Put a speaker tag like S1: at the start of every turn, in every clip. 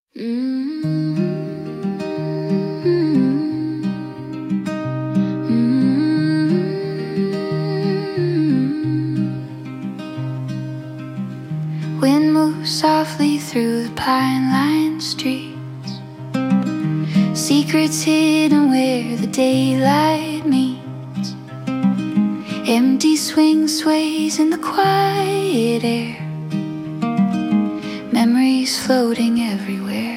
S1: Mm-hmm. Wind moves softly through the pine-lined streets, secrets hidden where the daylight meets. Empty swing sways in the quiet air, memories floating everywhere.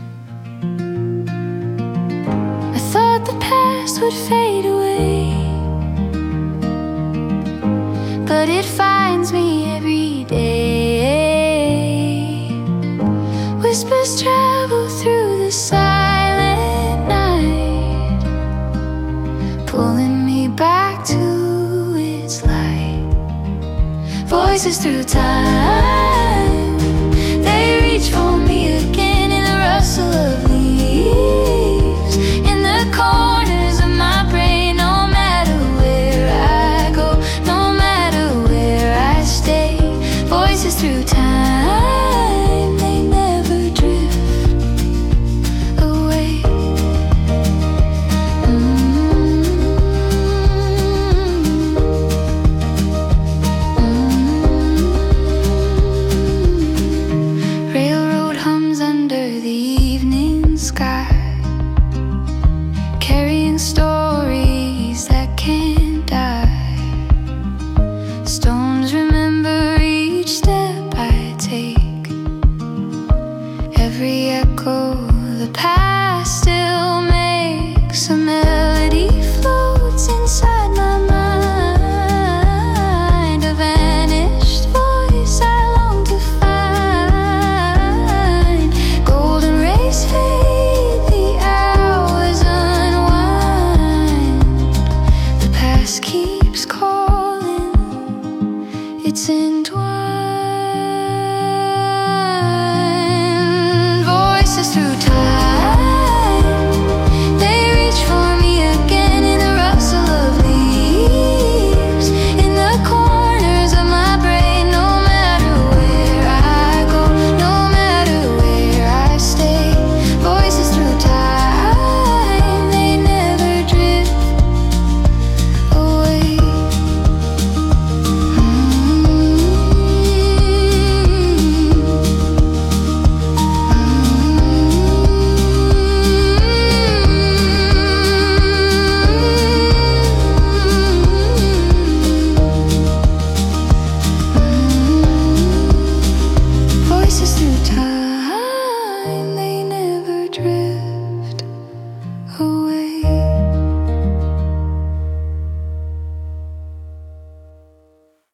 S1: I thought the past would fade away, but it finds me every day. Whispers travel through the silent night, pulling me back to its light. Voices through time, they reach for me again in the rustle of leaves, in the corners of my brain. No matter where I go, no matter where I stay, voices through time, they never drift away. Railroad hums under the evening sky, carrying stories that can't die. Stones remember each step I take, every echo, the past still makes a melody.